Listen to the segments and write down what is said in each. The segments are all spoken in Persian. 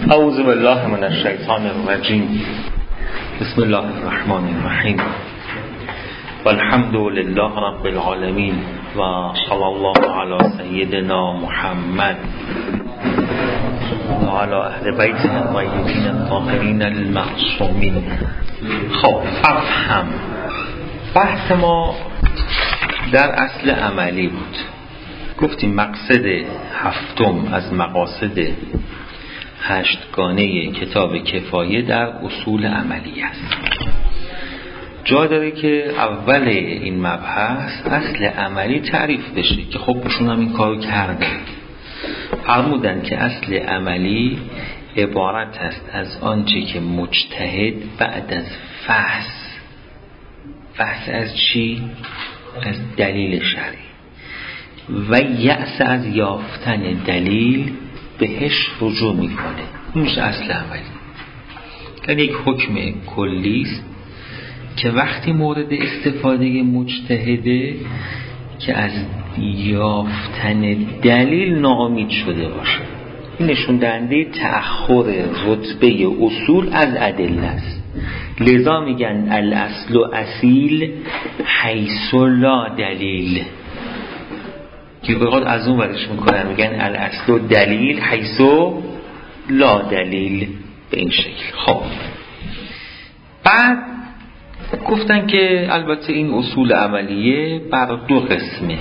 اعوذ بالله من الشیطان الرجیم. بسم الله الرحمن الرحیم. والحمد لله رب العالمین و صلی الله علی سیدنا محمد و علی اهل بیت الطیبین الطاهرین المعصومین. خب افهم بحث ما در اصل عملی بود. گفتیم مقصد هفتم از مقاصد هشتگانه کتاب کفایه در اصول عملی است. جا داره که اول این مبحث اصل عملی تعریف بشه که خب بشون هم این کارو کرده. فرمودن که اصل عملی عبارت است از آنچه که مجتهد بعد از فحص از چی؟ از دلیل شرعی و یأس از یافتن دلیل بهش رجوع میکنه. این میشه اصل عملی. یعنی یک حکم کلی است که وقتی مورد استفاده مجتهده که از یافتن دلیل ناامید شده باشه. این نشون دهنده تأخر رتبه اصول از ادله است. لذا میگن الاصل و اصیل حیث لا دلیل، که بقید از اون ورش میکنن میگن الاصل و دلیل حیث لا دلیل، به این شکل. خب بعد گفتن که البته این اصول عملیه بر دو قسمه.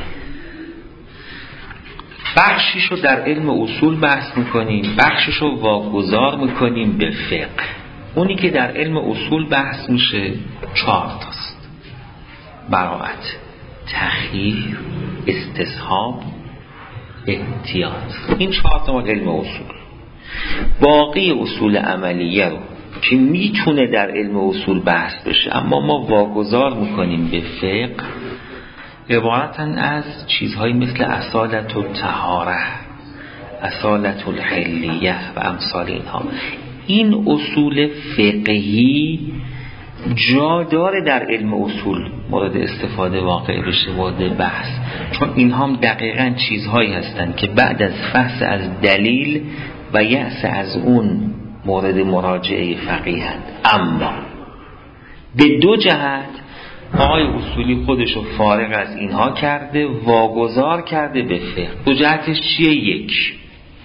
بخشیشو در علم اصول بحث میکنیم، بخشیشو واگذار میکنیم به فقه. اونی که در علم اصول بحث میشه 4 تاست: براءت، تخییر، استصحاب، احتیاط. این 4 تا علم اصول. باقی اصول عملیه رو که میتونه در علم اصول بحث بشه اما ما واگذار میکنیم به فقه، عبارتن از چیزهایی مثل اصالت الطهاره، اصالت الحلیه و امثال اینها. این اصول فقهی جا داره در علم اصول مورد استفاده واقع بشه، مورد بحث، چون اینها هم دقیقاً چیزهایی هستند که بعد از فحص از دلیل و یأس از اون مورد مراجعه فقیه هست. اما به 2 جهت آقای اصولی خودشو فارغ از اینها کرده، واگذار کرده به فقه. 2 جهتش چیه؟ 1،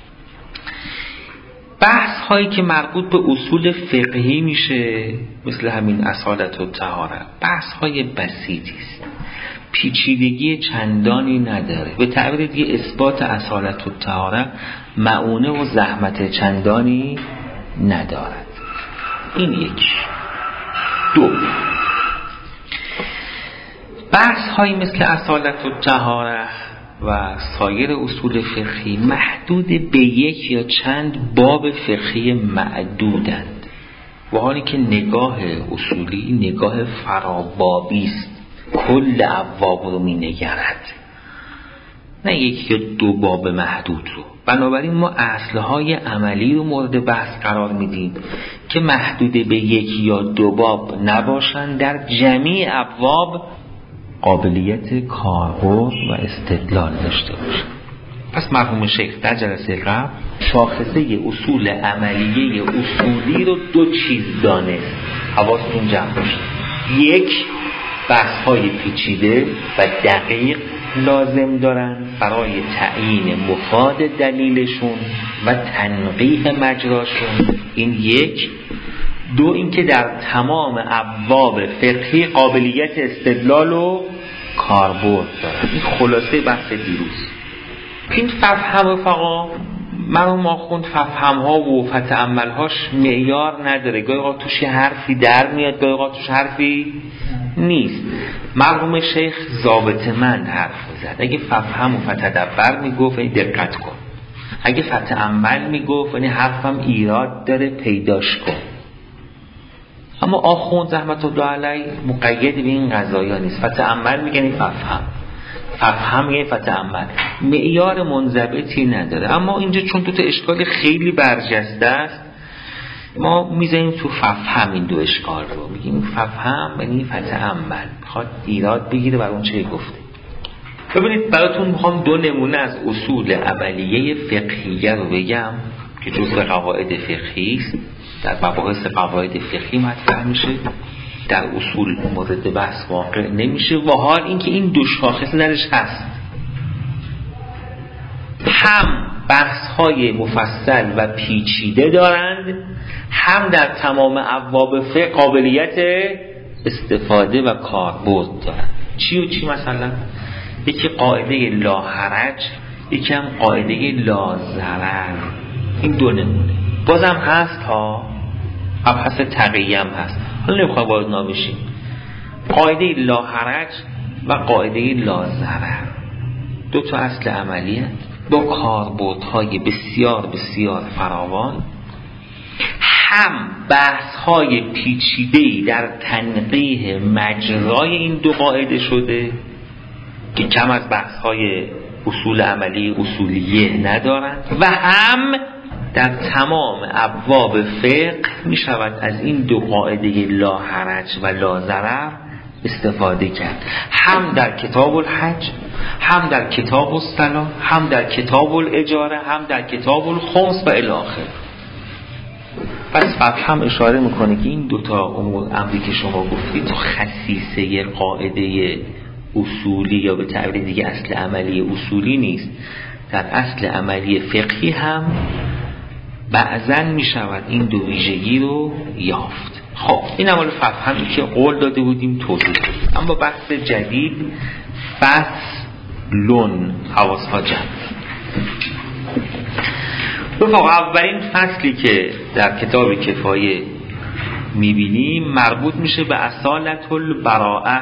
بحث هایی که مربوط به اصول فقهی میشه مثل همین اصالت و طهاره، بحث های بسیطی است، پیچیدگی چندانی نداره. به تعبیر دیگه اثبات اصالت و طهاره معونه و زحمت چندانی ندارد. این 1. 2، بحث هایی مثل اصالت و طهاره و سایر اصول فقهی محدود به 1 یا چند باب فقهی معدودند، و حالی که نگاه اصولی نگاه فرابابی است، کل ابواب رو می نگرد، نه 1 یا 2 باب محدود رو. بنابراین ما اصلهای عملی رو مورد بحث قرار میدیم که محدود به 1 یا 2 باب نباشند، در جمیع ابواب قابلیت کاربرد و استدلال داشته باشه. پس مرحوم شیخ در جلسه قبل شاخصه اصول عملیه اصولی رو 2 چیز دانست. حواستون جمع باشه. 1، بحث‌های پیچیده و دقیق لازم دارن برای تعیین مفاد دلیلشون و تنقیح مجراشون. این 1. 2، اینکه در تمام ابواب فقهی قابلیت استدلال و کاربرد دارن. این خلاصه بحث دیروز. این ففهم فقا مرحوم آخوند ففهم ها و فتأمل هاش معیار نداره. گاهی اوقات توش حرفی در میاد، گاهی اوقات توش حرفی نیست. مرحوم شیخ ضابطه‌مند حرف زد. اگه ففهم و فتدبر میگفت این دقت کن، اگه فتأمل میگفت یعنی حرفم ایراد داره پیداش کن. اما آخوند رحمت الله علیه مقید به این قضایا نیست. فتأمل میگن این ففهم میگن فتأمل، معیار منضبطی نداره. اما اینجا چون تو اشکال خیلی برجسته است، ما میذاریم تو ففهم این 2 اشکال رو، میگیم ففهم یعنی فتأمل، میخواد ایراد بگیره بر اون چه گفته. ببینید براتون میخوام 2 نمونه از اصول عملیه فقهیه رو بگم که جزء قواعد فقهی است، در مباحث قواعد فقهی مطرح میشه، در اصول مورد بحث واقع نمیشه. و حال اینکه این دو شاخص درش هست، هم بحث‌های مفصل و پیچیده دارند، هم در تمام ابواب فقه قابلیت استفاده و کاربرد دارند. چی و چی؟ مثلا یکی قاعده لا حرج، یکی هم قاعده لا ضرر. این دو نمونه بازم هست ها، مبحث تقیه هم هست، حالا نمیخوام وارد نبشیم. قاعده لا حرج و قاعده لا ضرر دو تا اصل عملی هست با کاربردهای بسیار بسیار فراوان. هم بحث‌های پیچیده‌ای در تنقیح مجرای این دو قاعده شده که کم از بحث‌های اصول عملی اصولیه ندارند، و هم در تمام ابواب فقه می شود از این دو قاعده لا حرج و لا ضرر استفاده کرد، هم در کتاب الحج، هم در کتاب الصلاة، هم در کتاب الاجاره، هم در کتاب الخمس و الی آخر. پس هم اشاره میکنه که این دوتا امری که شما گفتید تو خصیصه قاعده اصولی یا به تعبیر دیگه اصل عملی اصولی نیست، در اصل عملی فقهی هم بعضاً می شود این دو ویژگی رو یافت. خب این اول فهمی که قول داده بودیم توضیح بدیم. اما بحث جدید، فصلون، حواسها جمع. اولین فصلی که در کتاب کفایه میبینیم مربوط میشه به اصالت البراءه.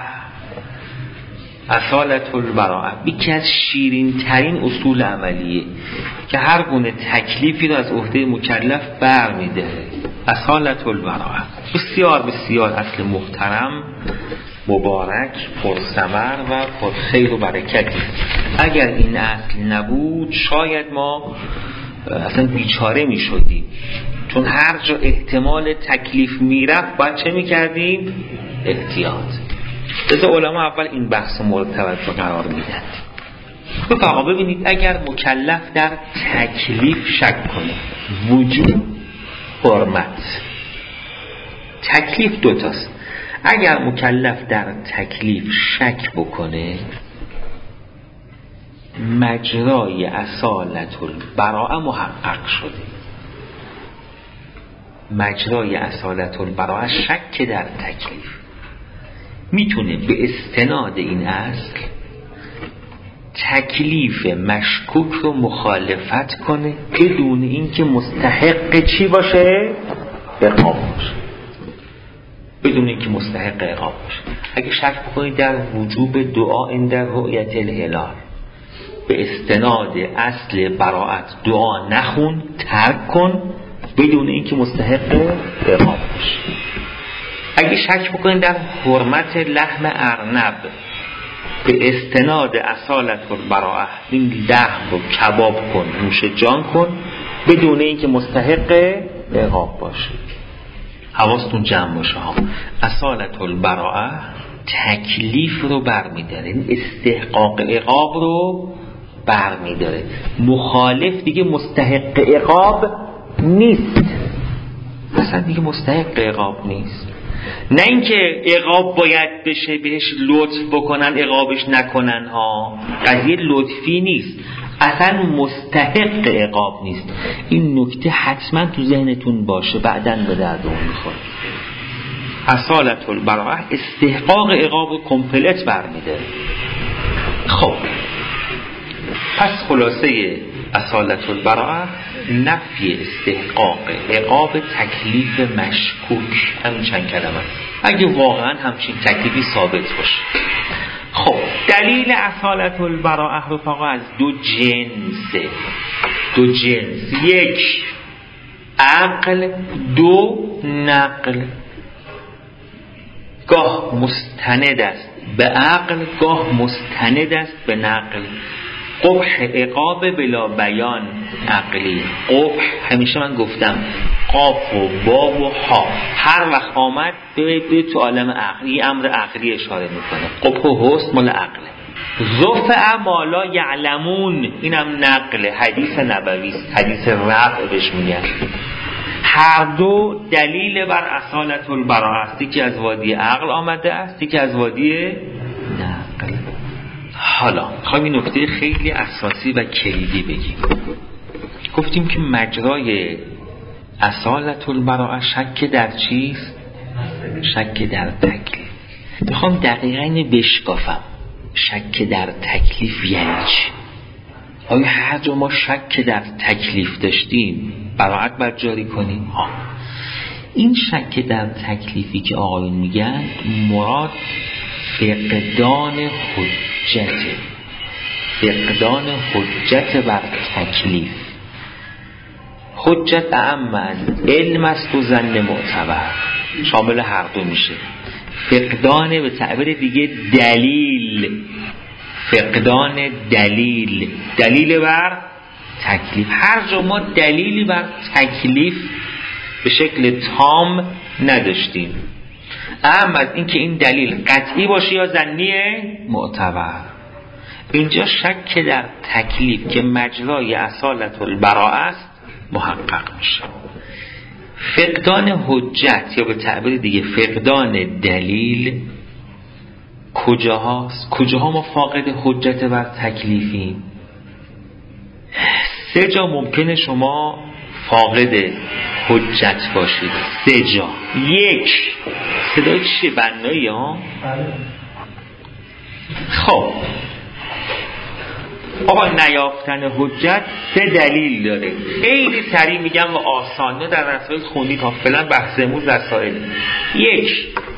اصالت البراءه یکی از شیرین ترین اصول عملیه که هر گونه تکلیفی رو از عهده مکلف بر می‌داره. اصالت البراءه بسیار بسیار اصل محترم، مبارک، پرثمر و پرخیر و برکتی. اگر این اصل نبود شاید ما اصلا بیچاره می شدیم، چون هر جا احتمال تکلیف میرفت باید چه می کردیم؟ احتیاط. لذا علما اول این بحث مورد توجه قرار میدن. فقط ببینید اگر مکلف در تکلیف شک کنه، وجوب، حرمت، تکلیف دوتاست. اگر مکلف در تکلیف شک بکنه، مجرای اصالت البراءه محقق شده. مجرای اصالت البراءه شک در تکلیف، میتونه به استناد این اصل تکلیف مشکوک رو مخالفت کنه بدون اینکه مستحق چی باشه؟ عقاب باشه. بدون اینکه مستحق عقاب باشه. اگه شک بکنید در وجوب دعا عند رؤیت الهلال، به استناد اصل براءت دعا نخون، ترک کن بدون اینکه مستحق عقاب باشه. اگه شک بکنید در حرمت لحم ارنب، به استناد اصالت البراءه این لحم رو کباب کن، نوش جان کن بدون اینکه مستحق عقاب باشه. حواستون جمع باشه ها. اصالت البراءه تکلیف رو برمی‌داره، این استحقاق عقاب رو برمی‌داره. مخالف دیگه مستحق عقاب نیست، اصلا دیگه مستحق عقاب نیست. نه اینکه عقاب باید بشه بهش لطف بکنن عقابش نکنن ها، قضیه لطفی نیست، اصلا مستحق عقاب نیست. این نکته حتما تو ذهنتون باشه، بعداً به درد اون میخوره. اصالت البراءه استحقاق عقاب رو کمپلت برمی‌داره. خب پس خلاصه اصالت البراءه نفی استحقاق عقاب تکلیف مشکوک، همین چند کلمه، اگه واقعا همچین تکلیفی ثابت باشه. خب دلیل اصالت البراءه رو فقط از دو جنس، یک عقل، دو نقل. گاه مستند است به عقل، گاه مستند است به نقل. قبح عقاب بلا بیان عقلی. قبح همیشه من گفتم قاف و با و ها هر وقت آمد به تو عالم عقلی امر عقلی اشاره میکنه. قبح و حسن مال عقله. رفع ما لا یعلمون، اینم نقل حدیث نبوی است، حدیث رفع بهش میگن. هر دو دلیل بر اصالت البراءه است، یکی از وادی عقل آمده است، یکی از وادی نقل. حالا میخوایم این نکته خیلی اساسی و کلیدی بگیم. گفتیم که مجرای اصالت البراءه شک در چیست؟ شک در تکلیف. میخوام دقیقا اینو بشکافم. شک در تکلیف یعنی چی؟ آیا هر جا ما شک در تکلیف داشتیم براءت بر جاری کنیم؟ این شک در تکلیفی که آقایون میگن مراد فقدان حجته، فقدان حجت بر تکلیف. حجت اعم از علم است و ظن معتبر، شامل هر دو میشه. فقدان به تعبیر دیگه دلیل، فقدان دلیل، دلیل بر تکلیف. هر جا ما دلیلی بر تکلیف به شکل تام نداشتیم، اما از اینکه این دلیل قطعی باشه یا ظنی معتبر، اینجا شک در تکلیف که مجرای اصالت البراءه است محقق میشه. فقدان حجت یا به تعبیر دیگه فقدان دلیل کجاهاست؟ کجاها ما فاقد حجت بر تکلیفیم؟ 3 جا ممکنه شما فاقد حجت باشید. 3 جا. 1 صدای چیه؟ بنایی ها؟ خب آقا نیافتن حجت 3 دلیل داره. خیلی سریع میگم و آسانه در رسائل خوندید تا فعلا بحث امروز رسائل. 1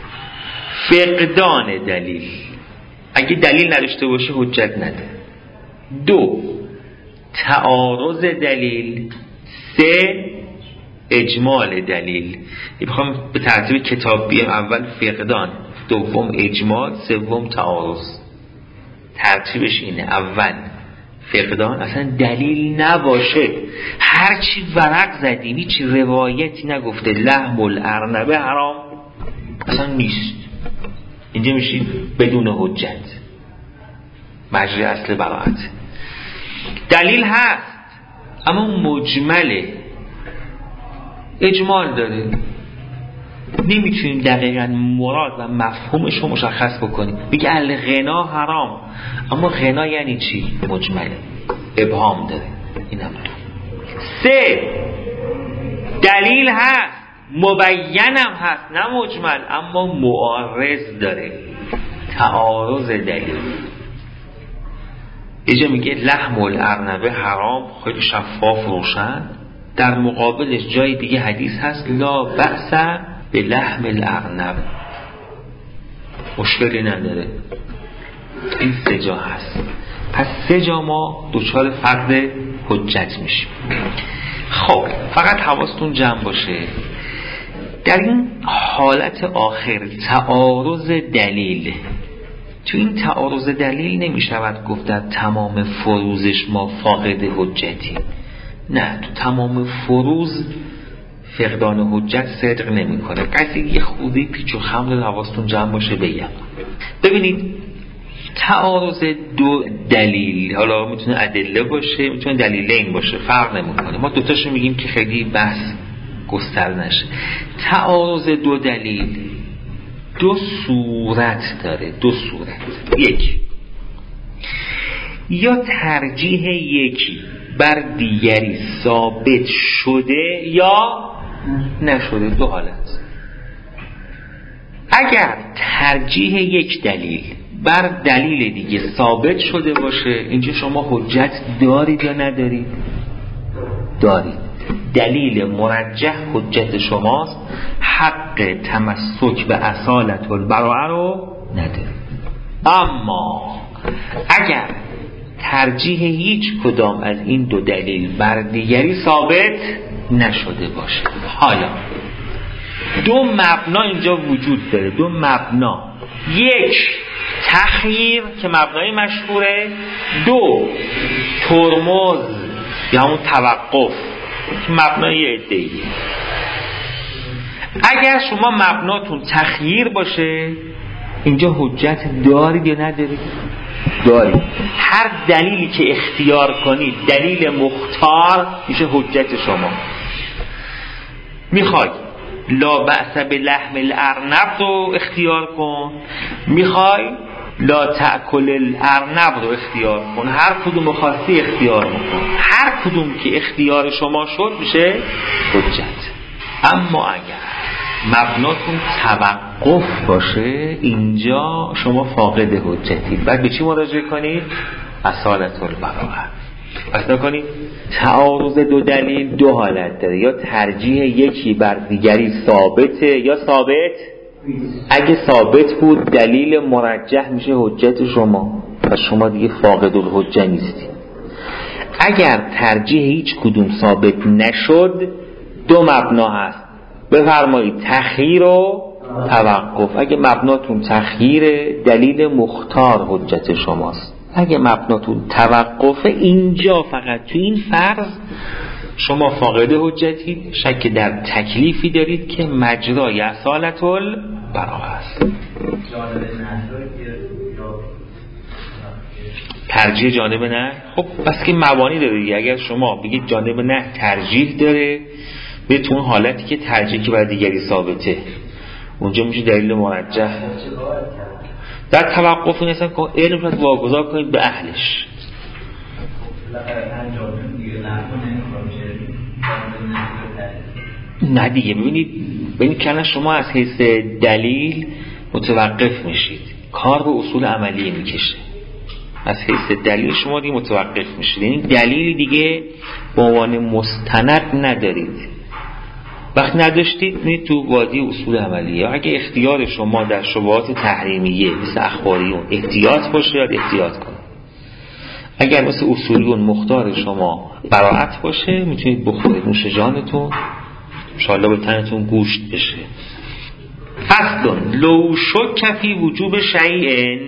فقدان دلیل، اگه دلیل نداشته باشه حجت نده. 2 تعارض دلیل. 3 اجمال دلیل. میخوام به ترتیب کتاب بیام. اول فقدان، دوم اجمال، سوم تعارض. ترتیبش اینه: اول فقدان، اصلا دلیل نباشه، هر چی ورق زدیم هیچ روایتی نگفته لحم الارنبه حرام، اصلا نیست، اینجا میشید بدون حجت، مجری اصل براءت. دلیل هست اما مجمله، اجمال داره، نمیتونیم دقیقا مراد و مفهومش رو مشخص بکنیم. بگه الغنا حرام، اما غنا یعنی چی؟ مجمله، ابهام داره. اینم 3 دلیل هست، مبینم هست، نه مجمل، اما معارض داره، تعارض دلیل. اینجا میگه لحم الارنبه حرام، خیلی شفاف روشن، در مقابلش جای دیگه حدیث هست لا بأس به لحم الارنب، مشکلی نداره. این 3 جا هست. پس 3 جا ما دچار فقد حجت میشیم. خب فقط حواستون جمع باشه در این حالت آخر تعارض دلیل. تو این تعارض دلیل نمیشود گفت در تمام فروزش ما فاقد حجتیم. نه، تو تمام فروز فقدان حجت صدق نمی کنه. قصدی یه خودی پیچ و خم داره، حواستون جمع باشه بگم. ببینید تعارض 2 دلیل، حالا میتونه ادله باشه، میتونه دلیلین باشه، فرق نمی کنه. ما دوتاشو میگیم که خیلی بحث گسترده نشه. تعارض 2 دلیل 2 صورت داره، 2 صورت. 1 یا ترجیح یکی بر دیگری ثابت شده یا نشده، 2 حالت. اگر ترجیح یک دلیل بر دلیل دیگه ثابت شده باشه، اینجا شما حجت دارید یا ندارید؟ دارید. دلیل مرجح حجت شماست، حق تمسک به اصالت البراءه رو ندارید. اما اگر ترجیح هیچ کدام از این 2 دلیل بر دیگری ثابت نشده باشه، حالا 2 مبنا اینجا وجود داره، 2 مبنا. 1 تخییر که مبنای مشهوره، 2 ترمز یا همون توقف که مبنای ادعیه. اگر شما مبناتون تخییر باشه اینجا حجت دارید یا ندارید؟ داری. هر دلیلی که اختیار کنید دلیل مختار میشه حجت شما. میخوای لا بأس بلحم الارنب رو اختیار کن، میخوای لا تأکل الارنب رو اختیار کن، هر کدوم خواستی اختیار کن. هر کدوم که اختیار شما شد میشه حجت. اما اگر مبناتون توقف باشه اینجا شما فاقد حجتید. بعد به چی مراجعه کنید؟ اصالت البراءه. پس نکنید تعارض دو دلیل دو حالت داره، یا ترجیح یکی بر دیگری ثابته یا ثابت. اگه ثابت بود دلیل مرجح میشه حجت شما، پس شما دیگه فاقد الحجه نیستید. اگر ترجیح هیچ کدوم ثابت نشد دو مبنا هست، بفرمایید تخییر و توقف. اگه مبناتون تخییر دلیل مختار حجت شماست، اگه مبناتون توقف اینجا فقط تو این فرض شما فاقد حجتید. شک در تکلیفی دارید که مجرای اصالت البراءه است. ترجیح جانب نه، خب بس که مبانی داره دیگه. اگر شما بگید جانب نه ترجیح داره به تو حالتی که ترجیحی که بر دیگری ثابته اونجا میشه دلیل مرجح. در توقف نیستن که علم رو واگذار کنید به اهلش. نه دیگه ببینید که شما از حیث دلیل متوقف میشید، کار به اصول عملی میکشه. از حیث دلیل شما دیگه متوقف میشید، یعنی دلیلی دیگه به عنوان مستند ندارید. وقت نداشتید میرید تو وادی اصول عملیه. اگه اختیار شما در شبهات تحریمیه مثل اخباریون احتیاط باشه یاد احتیاط کنید. اگر مثل اصولیون مختار شما براعت باشه میتونید بخورید نوش جانتون، انشاءالله به تنتون گوشت بشه. فصل لو شک فی وجوب شیء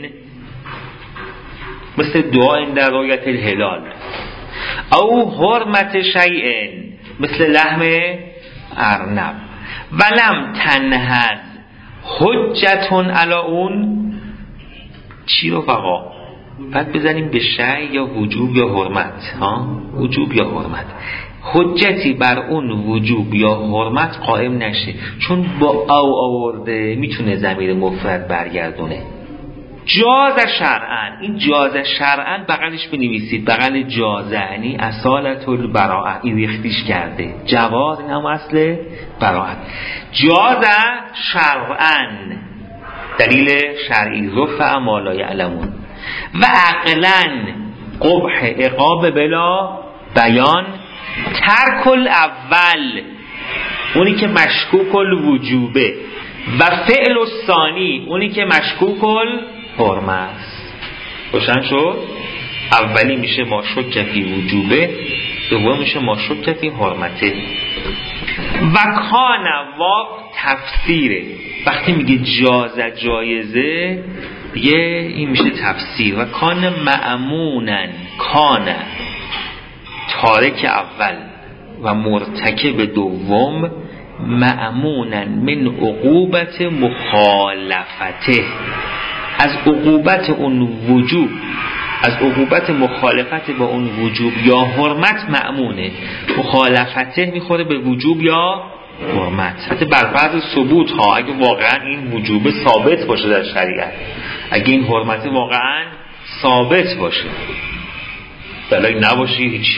مثل دعا در رؤیت الهلال او حرمت شیء مثل لحم ارنب ولم تنهد حجتون علا اون چی رو فقا بعد بزنیم به شیء یا وجوب یا حرمت. وجوب یا حرمت، حجتی بر اون وجوب یا حرمت قائم نشه، چون با او آورده میتونه ضمیر مفرد برگردونه. جاز شرعن، این جاز شرعن بغلش بنویسید، بغل جاز یعنی اصالت البراءه، این ریختیش کرده. جواز این هم اصل براءت. جاز شرعن دلیل شرعی رفع ما لا یعلمون و عقلا قبح عقاب بلا بیان ترک الاول اونی که مشکوک الوجوبه و فعل الثانی اونی که مشکوک الحرمه است. روشن شد؟ اولی میشه ما شک فی وجوبه، دوم میشه ما شک فی حرمته. و کان واو تفسیره، وقتی میگه جازه جایزه دیگه این میشه تفسیر. و کان مأمونن، کان تارک اول و مرتکب دوم مأمونن من عقوبت مخالفته، از عقوبت اون وجوب، از عقوبت مخالفت با اون وجوب یا حرمت مأمونه. مخالفته میخوره به وجوب یا حرمت. حتی بر فرض ثبوت ها، اگه واقعا این وجوب ثابت باشه در شریعت، اگه این حرمت واقعا ثابت باشه، بلای نباشه هیچ.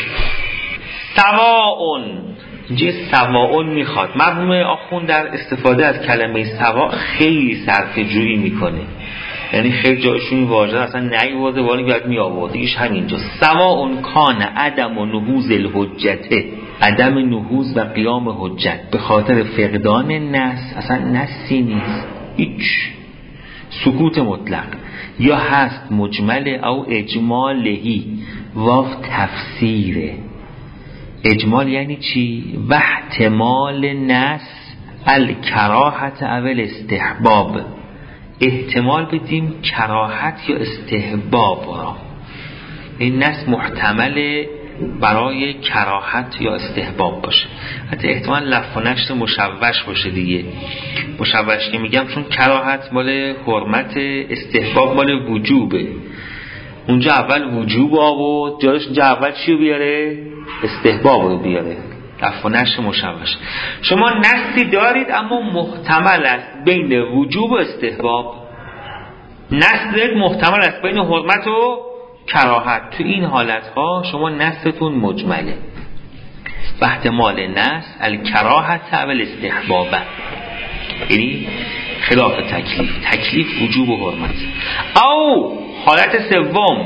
سواء، اینجا سواء میخواد. مرحوم آخوند در استفاده از کلمه سواء خیلی صرفه جویی میکنه، یعنی خیلی جایشون این واژه اصلا نیورده ولی باید می آورده. ایش همینجا سواء کان عدم و نهوض الحجته، عدم نهوض و قیام حجت به خاطر فقدان نص، اصلا نصی نیست، هیچ، سکوت مطلق، یا هست مجمل او اجمالهی، واو تفسیره. اجمال یعنی چی؟ و احتمال نص الکراهت اول استحباب، احتمال بدیم کراهت یا استحباب را. این نص محتمل برای کراهت یا استحباب باشه. حتی احتمال لفظ و نشر مشوش باشه دیگه. مشوش که میگم چون کراهت مال حرمت، استحباب مال وجوبه. اونجا اول وجوب آورد، جاش اونجا اول چی رو بیاره؟ استحباب رو بیاره. رفع و نشر مشوش. شما نصی دارید اما محتمل است بین وجوب و استحباب. نص دارید محتمل است بین حرمت و کراهت. تو این حالتها شما نصتون مجمله. و احتمال نص الکراهت و الاستحباب، یعنی خلاف تکلیف وجوب و حرمت. او حالت سوم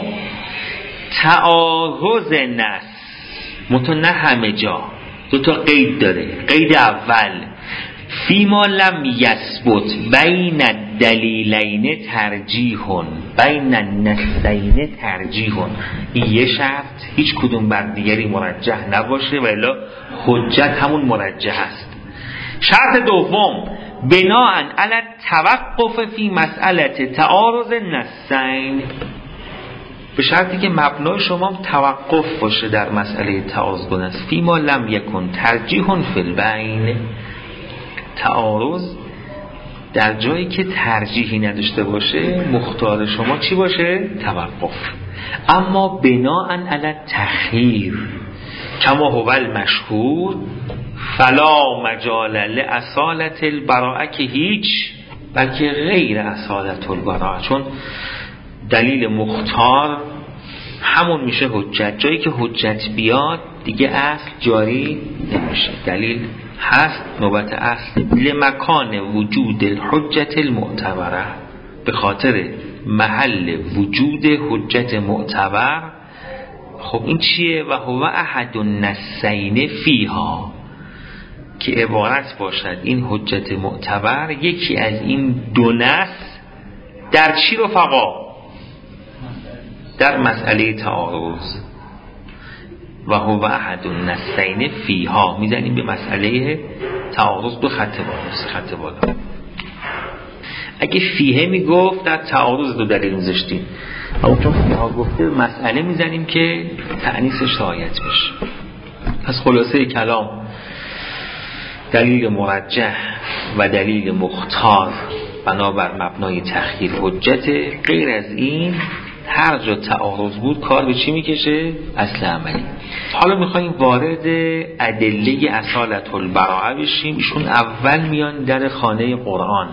تعارض نص، نه همه جا، دو تا قید داره. قید اول فیما لم یثبت بین الدلیلین ترجیح، بین النصین ترجیح. این یه شرط، هیچ کدوم بر دیگری مرجح نباشه و الا حجت همون مرجح است. شرط دوم بناء علی التوقف فی مسئله تعارض النصین، به شرطی که مبنای شما توقف باشه در مسئله تعارض دو نص. فیما لم یکن ترجیح فی البین، تعارض در جایی که ترجیحی نداشته باشه مختار شما چی باشه؟ توقف. اما بناء علی التخییر کما هو المشهور فلا مجال لاصالة البراءه، که هیچ، بلکه غیر اصالة البراءه، چون دلیل مختار همون میشه حجت. جایی که حجت بیاد دیگه اصل جاری نمیشه. دلیل هست نوبت اصل. لمکان وجود الحجت المعتبره، به خاطر محل وجود حجت معتبر. خب این چیه؟ و هو احد النصین فیها، که عبارت باشد این حجت معتبر یکی از این دو نص در چی رفقا؟ در مسئله تعارض. و هو احد النصین فیها، میزنیم به مسئله تعارض دو خط بالا. اگه فیه میگفت در تعارض دو دلیل میذاشتیم، اما چون فیها گفته مسئله میزنیم که تأنیسش رعایت بشه. پس خلاصه کلام دلیل مرجح و دلیل مختار بنابر مبنای تخییر حجت. غیر از این هر جا تعارض بود کار به چی میکشه؟ اصل عملی. حالا میخواییم وارد ادله اصالت البراءه بشیم. ایشون اول میان در خانه قرآن،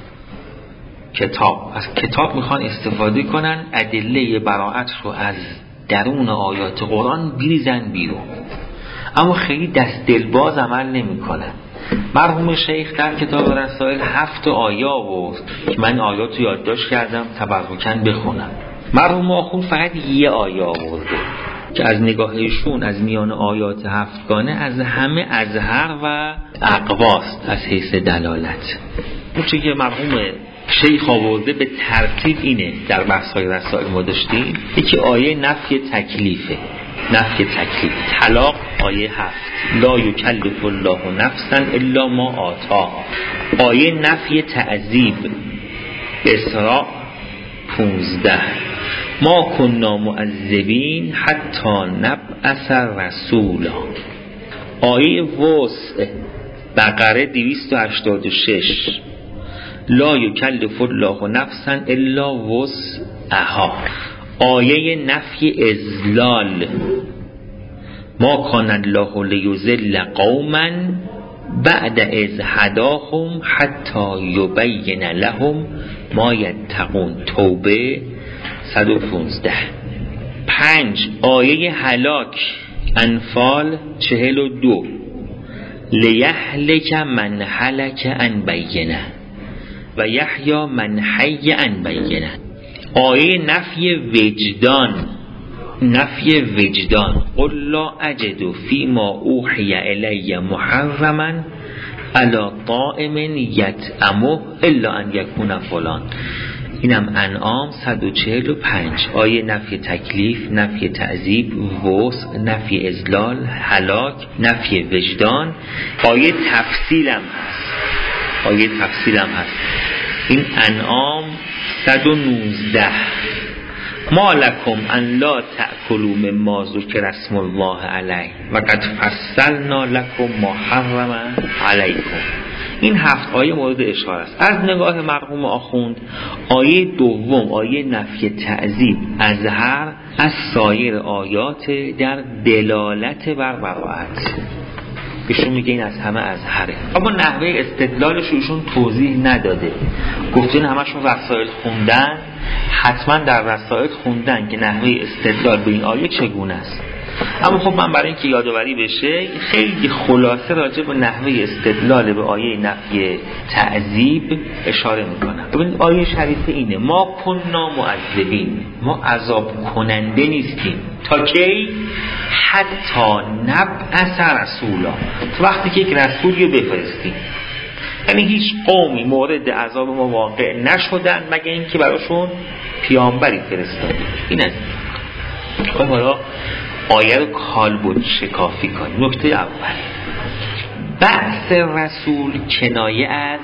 کتاب. از کتاب میخوان استفاده کنن ادله براءت رو از درون آیات قرآن بریزن بیرون، اما خیلی دست دلباز عمل نمی کنن. مرحوم شیخ در کتاب رسائل 7 آیه آورد که من آیات رو یادداشت کردم تبرکاً بخونم. مرحوم آخوند فقط یه آیه آورده که از نگاهشون از میان آیات 7گانه از همه اظهر و اقواست از حیث دلالت. اون چیزی که مرحوم شیخ آورده به ترتیب اینه در بحث‌های رسائل ما داشتیم. یکی آیه نفی تکلیفه، نفی تکلیف. طلاق آیه 7 لا یکلف الله نفسا الا ما آتاها. آیه نفی تعذیب اسراء 15 ما کننا معذبین حتی نبعث رسولا. آیه وسع بقره 286 لا یکلف الله نفسا الا وسعها. آیه نفی اذلال ما کان الله لیضل قوما بعد اذ هداهم حتی یبین لهم ما یتقون. توبه 115. 5 آیه هلاک انفال 42 لیهلک من هلک عن بینه و یحیی من حی عن بینه. آیه نفی وجدان، نفی وجدان قل لا اجد فیما اوحی الی محرما علی طاعم یطعمه الا ان یکون فلان. اینم انعام 145. آیه نفی تکلیف، نفی تعذیب، وسع، نفی اذلال، هلاک، نفی وجدان. آیه تفصیلم هست. این انعام 119 ما لکم ان لا تأکلوا مما ذکر اسم الله علیه و قد فصلنا لکم ما حرم علیکم. این 7 آیه مورد اشاره است. از نگاه مرحوم آخوند آیه دوم، آیه نفی تعذیب، اظهر از سایر آیات در دلالت بر براءت. ایشون میگه این از همه اظهره، اما نحوه استدلالش ایشون توضیح نداده. گفتین همشون رسائل خوندن، حتما در رسائل خوندن که نحوه استدلال به این آیه چگونه است. اما خب من برای اینکه یادآوری بشه خیلی خلاصه راجع به نحوه استدلال به آیه نفی تعذیب اشاره میکنم. ببین آیه شریفه اینه: ما کننا معذبین، ما عذاب کننده نیستیم تا کی؟ حتی نبعث رسولا، تو وقتی که یک رسولی رو بفرستیم. یعنی هیچ قومی مورد عذاب ما واقع نشدن مگر اینکه براشون پیامبری فرستادیم. این است. خب حالا آیه رو کالبد شکافی کنیم. نکته اول: بعث رسول کنایه از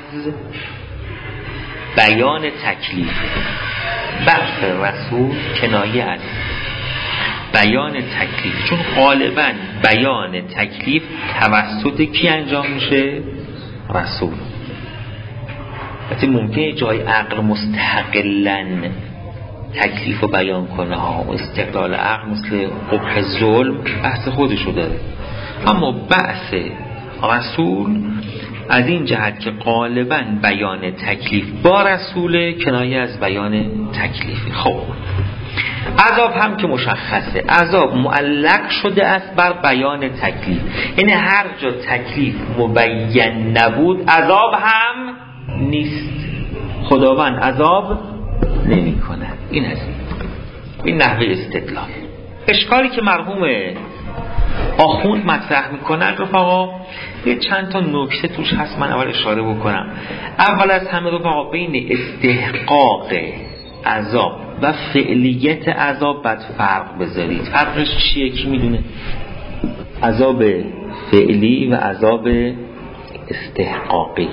بیان تکلیف. بعث رسول کنایه از بیان تکلیف، چون غالبا بیان تکلیف توسط کی انجام میشه؟ رسول. حتی ممکنه جای عقل مستقلاً تکلیف رو بیان کنه ها، استقلال عقل مثل قبح ظلم بحث خودشو داره، اما بحث رسول از این جهت که غالباً بیان تکلیف با رسول کنایه از بیان تکلیفی. خب عذاب هم که مشخصه، عذاب معلق شده است بر بیان تکلیف، یعنی هر جا تکلیف مبین نبود عذاب هم نیست، خداوند عذاب نمی کنه. این هست این نحوه استدلال. اشکالی که مرحوم آخوند مطرح میکنن رفقا یه چند تا نکته توش هست، من اول اشاره بکنم. اول از همه رفقا بین استحقاق عذاب و فعلیت عذاب باید فرق بذارید. فرقش چیه؟ کی میدونه؟ عذاب فعلی و عذاب استحقاقی.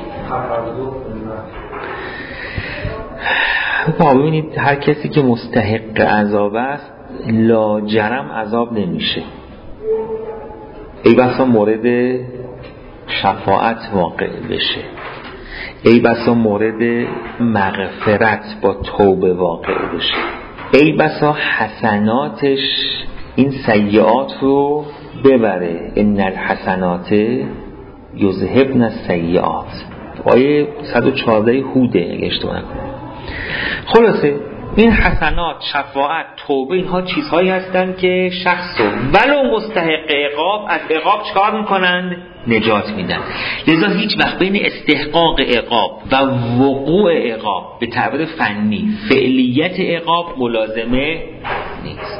ببینید هر کسی که مستحق عذاب است لاجرم عذاب نمیشه. ای بسا مورد شفاعت واقع بشه، ای بسا مورد مغفرت با توبه واقع بشه، ای بسا حسناتش این سیئات رو ببره. ان الحسنات یذهبن السیئات، آیه 114 هوده اگه اشتباه نکنم. خلاصه این حسنات، شفاعت، توبه، اینها چیزهایی هستند که شخص رو ولو مستحق عقاب از عقاب چکار میکنند؟ نجات میدن. لذا هیچ وقت بین استحقاق عقاب و وقوع عقاب به تعبیر فنی فعلیت عقاب ملازمه نیست.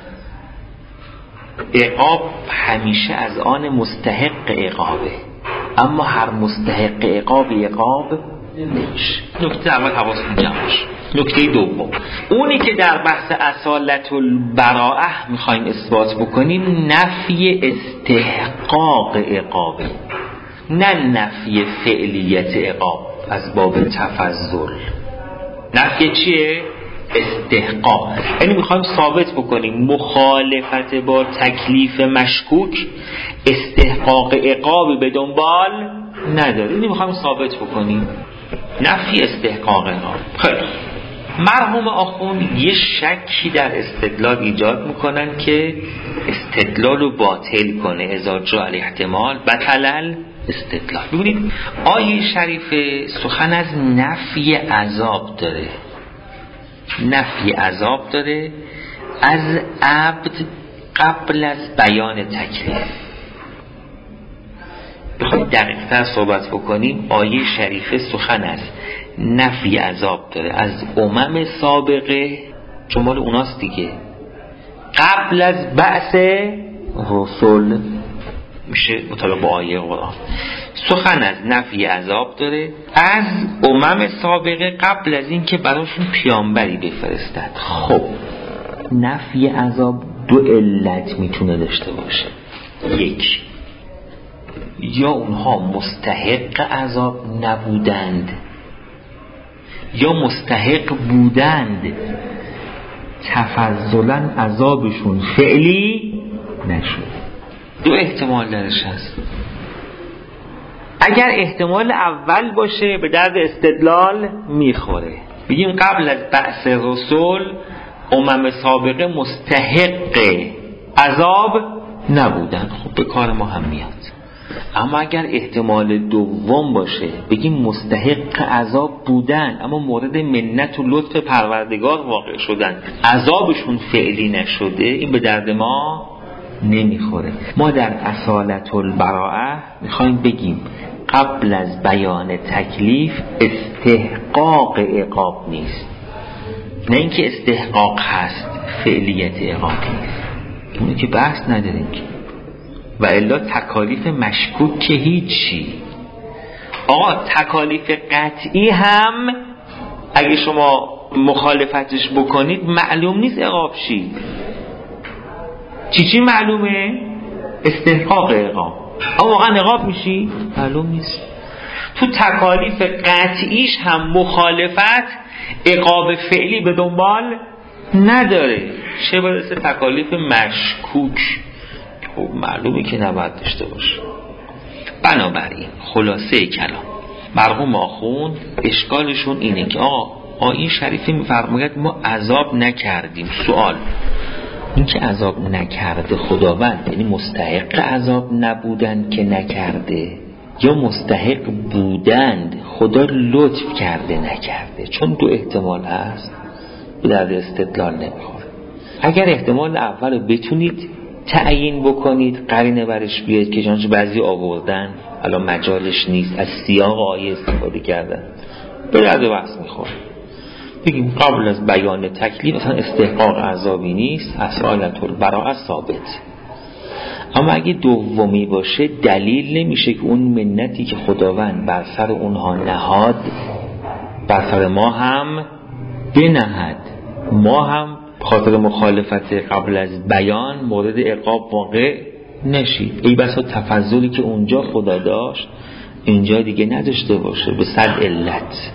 عقاب همیشه از آن مستحق عقابه، اما هر مستحق عقابی عقاب نمیشه. نکته اول حواستون جمع باشه. نکته دوم، اونی که در بحث اصالت البراءه میخوایم اثبات بکنیم نفی استحقاق عقابه، نه نفی فعلیت عقاب از باب تفضل. نفی چیه؟ استحقاق. یعنی میخوایم ثابت بکنیم مخالفت با تکلیف مشکوک استحقاق عقابی به دنبال نداره. اینو میخوایم ثابت بکنیم، نفی استحقاق عقاب. خیلی مرحوم آخوند یه شکی در استدلال ایجاد میکنن که استدلال رو باطل کنه. اذا جاء الاحتمال بطل الاستدلال. ببینید آیه شریفه سخن از نفی عذاب داره، نفی عذاب داره از عبد قبل از بیان تکلیف. بخوایم دقیق تر صحبت بکنیم آیه شریفه سخن از نفی عذاب داره از امم سابقه، جمال اوناست دیگه، قبل از بعث رسول میشه مطابق با آیه قرآن. سخن از نفی عذاب داره از امم سابقه قبل از این که براشون پیامبری بفرستد. خب نفی عذاب دو علت میتونه داشته باشه. یک، یا اونها مستحق عذاب نبودند یا مستحق بودند تفضلا عذابشون فعلی نشد. دو احتمال درش هست. اگر احتمال اول باشه به درد استدلال میخوره. بگیم قبل از بعث رسول امم سابقه مستحق عذاب نبودن، خب به کار ما هم میاد. اما اگر احتمال دوم باشه بگیم مستحق عذاب بودن اما مورد منت و لطف پروردگار واقع شدن، عذابشون فعلی نشده، این به درد ما نمیخوره. ما در اصالت البراءه میخوایم بگیم قبل از بیان تکلیف استحقاق عقاب نیست، نه اینکه استحقاق هست فعلیت عقاب نیست، اونو که بحث نداریم که. و الا تکالیف مشکوک که هیچی. آقا تکالیف قطعی هم اگه شما مخالفتش بکنید معلوم نیست عقاب شید. چی معلومه؟ استحقاق عقاب. اما واقعا عقاب میشی؟ معلوم نیست. تو تکالیف قطعیش هم مخالفت عقاب فعلی به دنبال نداره، چه برسه تکالیف مشکوک، خب معلومه که نباید داشته باشه. بنابراین خلاصه کلام مرحوم آخوند اشکالشون اینه که آقا این شریفی میفرماید ما عذاب نکردیم. سوال، این که عذاب نکرده خداوند یعنی مستحق عذاب نبودن که نکرده، یا مستحق بودند خدا لطف کرده نکرده؟ چون دو احتمال هست، به درد استدلال نمیخوره. اگر احتمال اول رو بتونید تعیین بکنید قرینه برش بیاد که چنانچه بعضی آوردن الان مجالش نیست، از سیاق آیه استفاده کردن، به درد بحث میخوره. بگیم قبل از بیان تکلیف مثلا استحقاق عذابی نیست، اصالت البراءه ثابت. اما اگه دومی باشه دلیل نمیشه که اون منتی که خداوند بر سر اونها نهاد بر سر ما هم بنهد، ما هم خاطر مخالفت قبل از بیان مورد عقاب واقع نشید. ای بسا تفضلی که اونجا خدا داشت اینجا دیگه نداشته باشه به 100 علت.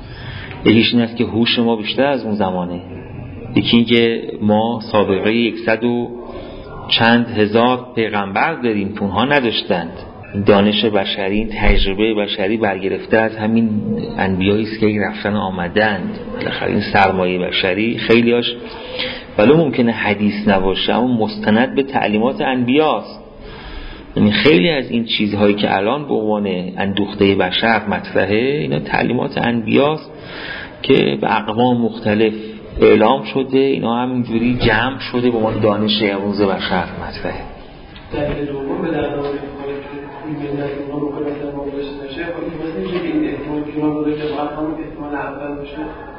یکیش این است که هوش ما بیشتر از اون زمانه، یکی این که ما سابقه 100 و چند هزار پیغمبر داریم که اونها نداشتند. دانش بشری، تجربه بشری برگرفته از همین انبیایی است که رفتن آمدند. بالاخره این سرمایه بشری خیلیاش ولو ممکنه حدیث نباشه اما مستند به تعلیمات انبیاست. یعنی خیلی از این چیزهایی که الان به عنوان اندوخته بشر مطرحه اینا تعلیمات انبیاست که به اقوام مختلف اعلام شده، اینا همینجوری جمع شده به عنوان دانش امروز بشر مطرحه. دلیل دوم به در نظر این ملت اونا رو کنه در ما باشه نشه، خب این میشه که این احتمال که اونا بوده که باید همون احتمال اول باشه.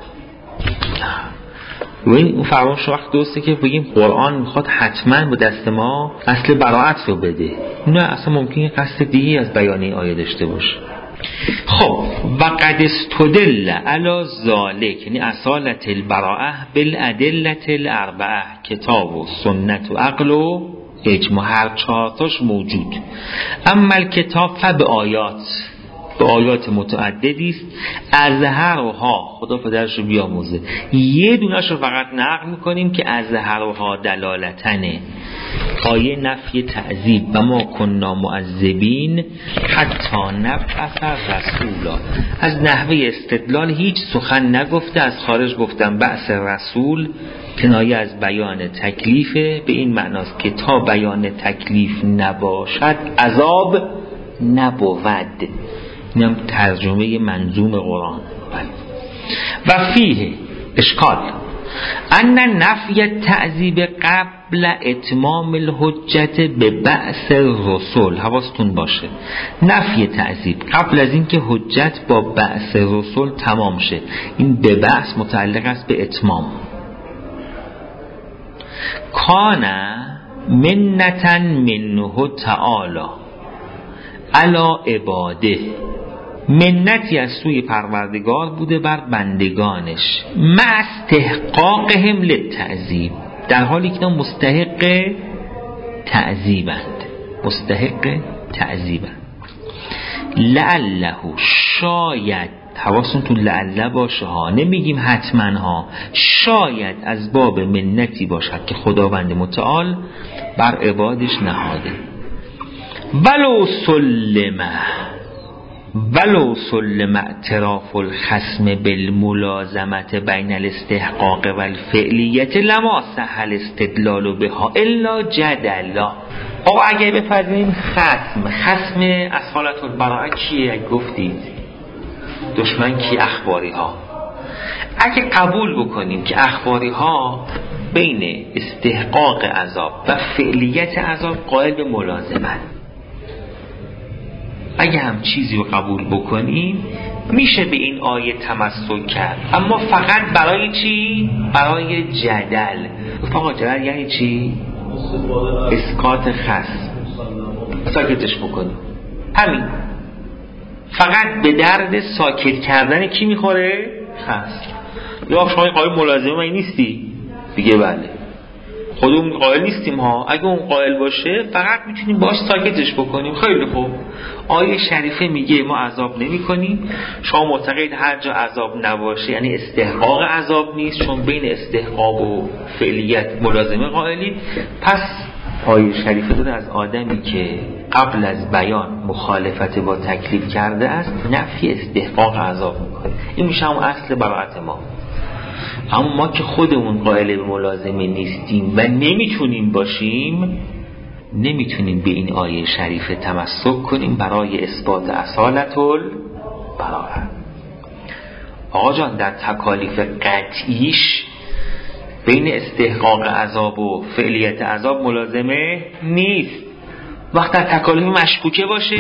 و این فرمایش وقت درسته که بگیم قرآن میخواد حتما به دست ما اصل براءت رو بده، نه اصلا ممکنه قصد دیگه از بیان این آیه داشته باشه. خب و قد استدل علی ذالک یعنی اصالت البراءه بالادله الاربعه، کتاب و سنت و عقل و اجماع، هر چهارتاش موجود. اما کتاب به آیات متعددی است، ازهرها خدا پدرش رو بیاموزه یه دونش رو فقط نقل میکنیم که ازهرها دلالتنه. آیه نفی تعذیب و ما کننا معذبین حتی نبعث رسولا، از نحوه استدلال هیچ سخن نگفته، از خارج گفتن بعث رسول کنایه از بیان تکلیفه، به این معناست که تا بیان تکلیف نباشد عذاب نبود. اینم ترجمه منظوم قرآن. و فیه اشکال ان نفی تعذیب قبل اتمام الحجت به بعث رسول، حواستون باشه نفی تعذیب قبل از اینکه حجت با بعث رسول تمام شه، این به بعث متعلق است به اتمام. کان منتا منه تعالی علی عباده، منتی از سوی پروردگار بوده بر بندگانش، مع استحقاقهم للتعذیب، در حالی که مستحق تعذیبند، مستحق تعذیبند. لعله شاید، حواستون تو لعله باشه ها، نمیگیم حتما ها، شاید از باب منتی باشد که خداوند متعال بر عبادش نهاده. ولو سلمه، ولو سلم اعتراف الخصم بالملازمت بین الاستحقاق و الفعلیت لما صح الاستدلال بها الا جدلا. آقا اگه بفرماییم خصم از حالت البراءه کیه؟ گفتید دشمن کی؟ اخباری ها. اگه قبول بکنیم که اخباری ها بین استحقاق عذاب و فعلیت عذاب قائل به ملازمت، اگه هم چیزی رو قبول بکنیم میشه به این آیه تمسک کرد، اما فقط برای چی؟ برای جدل. آقا جدل یعنی چی؟ اسقاط خصم، ساکتش بکنیم، همین. فقط به درد ساکت کردن کی میخوره؟ خصم. یا شما قائل ملازمه من نیستی؟ بگه بله، خودمون قائل نیستیم ها. اگه اون قائل باشه فقط میتونیم باش ساکتش بکنیم. خیلی خوب، آیه شریفه میگه ما عذاب نمی کنیم. شما معتقد هر جا عذاب نباشه یعنی استحقاق عذاب نیست، چون بین استحقاق و فعلیت ملازمه قائلید. پس آیه شریفه داره از آدمی که قبل از بیان مخالفت با تکلیف کرده است نفی استحقاق عذاب میکنه. این میشه هم اصل براءت ما. اما ما که خودمون قائل به ملازمه نیستیم و نمیتونیم باشیم، نمیتونیم به این آیه شریفه تمسک کنیم برای اثبات اصالت البراءه. آقا جان در تکالیف قطعیش بین استحقاق عذاب و فعلیت عذاب ملازمه نیست. وقت در تکالیف مشکوکه باشه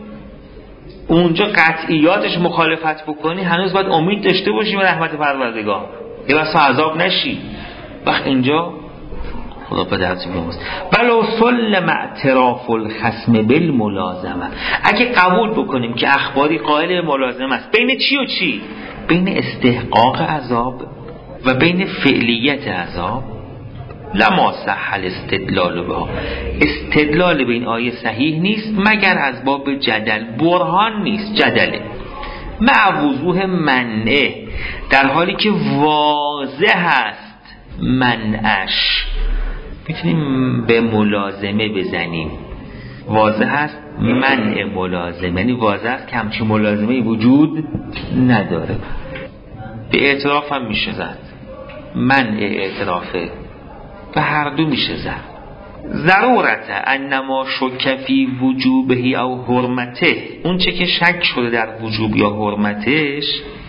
اونجا قطعیاتش مخالفت بکنی، هنوز باید امید داشته باشی به رحمت پروردگار، یه بسا عذاب نشی. وقت اینجا خدا پدرت بیاموز ولو سلم اعتراف الخصم بالملازمه، اگه قبول بکنیم که اخباری قائل به ملازمه است بین چی و چی؟ بین استحقاق عذاب و بین فعلیت عذاب، لما صح الاستدلال بها، استدلال به این آیه صحیح نیست مگر از باب جدل، برهان نیست، جدله. مع وضوح منعه، در حالی که واضح است منعش. میتونیم به ملازمه بزنیم، واضح است منع ملازمه، یعنی واضح است که همچین ملازمه وجود نداره. به اعتراف هم میشه زد، منع اعترافه، به هر دو میشه زد. ضرورته انما شک فی وجوبه او حرمته، اون چه که شک شده در وجوب یا حرمتش،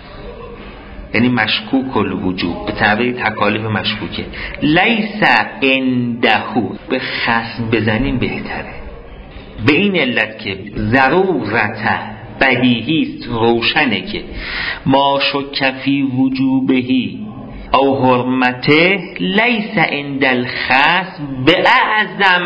یعنی مشکوک الوجوب، به تعبیر تکالیف مشکوکه، لیس عندهو، به خصم بزنیم بهتره، به این علت که ضرورته بدیهیست، روشنه که ما شک فی وجوبهی او حرمته لیس عند الخصم باعظم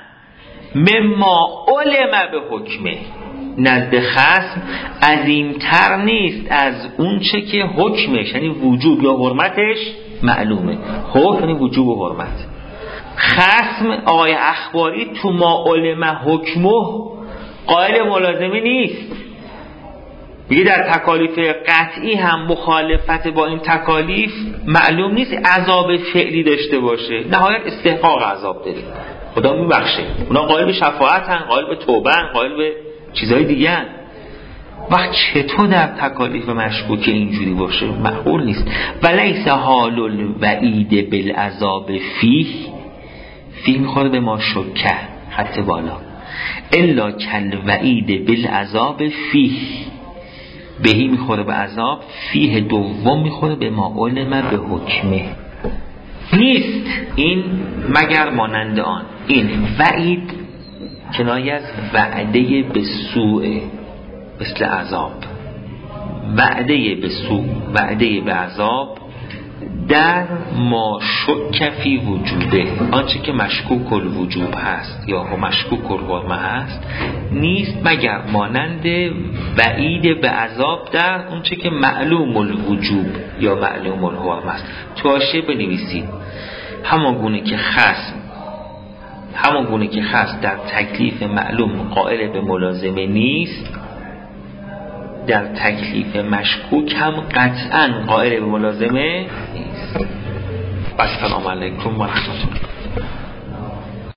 مما علم به حکمه، نزد خصم عظیمتر نیست از اون چه که حکمش یعنی وجوب یا حرمتش معلومه. حکم یعنی وجوب و حرمت. خصم آقای اخباری تو ما علم حکمه قائل ملازمه نیست. میگه در تکالیف قطعی هم مخالفت با این تکالیف معلوم نیست عذاب فعلی داشته باشه، نهایت استحقاق عذاب داره، خدا میبخشه. اونا قائل به شفاعتن، قائل به توبهن، قائل به چیزهای دیگه هن. وقت چطور در تکالیف مشکوک اینجوری باشه؟ معقول نیست. ولیس حال الوعید بالعذاب فیه میخوره به ما شکه خط بالا، الا کل وعید بالعذاب فیه، بهی میخوره به عذاب، فیه دوم میخوره به ما علم به حکمه. نیست این مگر مانند آن. این وعید کنایه از وعده به سوء، مثل عذاب، وعده به سوء، وعده به عذاب در ما شک فی وجوبه، آنچه که مشکوک الوجوب هست یا مشکوک الحرمه هست، نیست مگر مانند وعید به عذاب در اونچه که معلوم الوجوب یا معلوم الحرمه است. تو حاشیه بنویسید همان گونه که خصم در تکلیف معلوم قائل به ملازمه نیست، در تکلیف مشکوک هم قطعا قائل به ملازمه نیست. السلام علیکم و رحمت الله.